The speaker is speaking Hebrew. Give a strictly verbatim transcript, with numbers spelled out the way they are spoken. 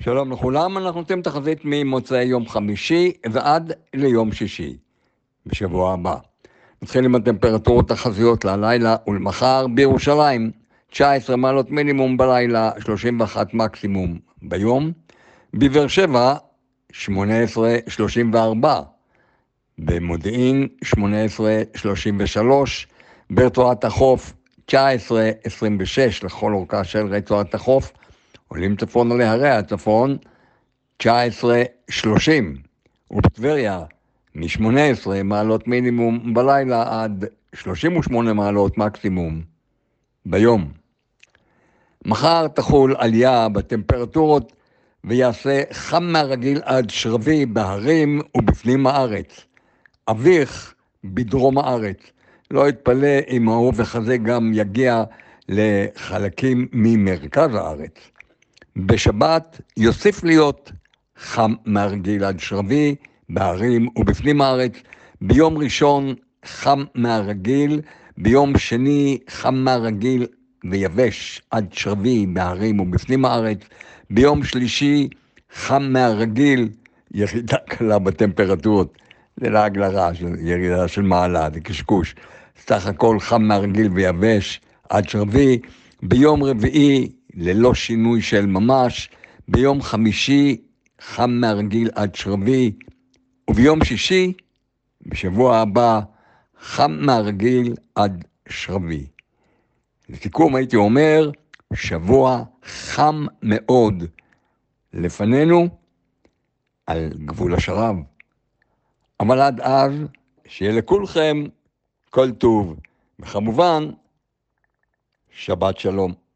שלום לכולם, אנחנו נותנים תחזית ממוצאי יום חמישי ועד ליום שישי בשבוע הבא. נתחיל עם הטמפרטורות תחזיות ללילה ולמחר. בירושלים תשע עשרה מעלות מינימום בלילה, שלושים ואחת מקסימום ביום. בבאר שבע שמונה עשרה שלושים וארבע, במודיעין שמונה עשרה שלושים ושלוש, ברצועת החוף תשע עשרה עשרים ושש לכל אורכה של רצועת החוף. עולים צפון על הרי הצפון תשע עשרה שלושים, ובטבריה מ-שמונה עשרה מעלות מינימום בלילה עד שלושים ושמונה מעלות מקסימום ביום. מחר תחול עלייה בטמפרטורות ויעשה חם מהרגיל עד שרבי בהרים ובפנים הארץ. אביך בדרום הארץ. לא יתפלא אם האופק הזה גם יגיע לחלקים ממרכז הארץ. בשבת יוסיף להיות חם מהרגיל עד שרבי בהרים ובפנים הארץ. ביום ראשון חם מהרגיל, ביום שני חם מהרגיל ויבש עד שרבי בהרים ובפנים הארץ. ביום שלישי חם מהרגיל, ירידה קלה בטמפרטורות, זה לעג לרש, ירידה של מעלה, זה קשקוש. סך הכל חם מהרגיל ויבש עד שרבי. ביום רביעי ללא שינוי של ממש. ביום חמישי חם מהרגיל עד שרבי, וביום שישי בשבוע הבא חם מהרגיל עד שרבי. לסיכום הייתי אומר, שבוע חם מאוד לפנינו על גבול השרב. אבל עד אז שיהיה לכולכם כל טוב, וכמובן שבת שלום.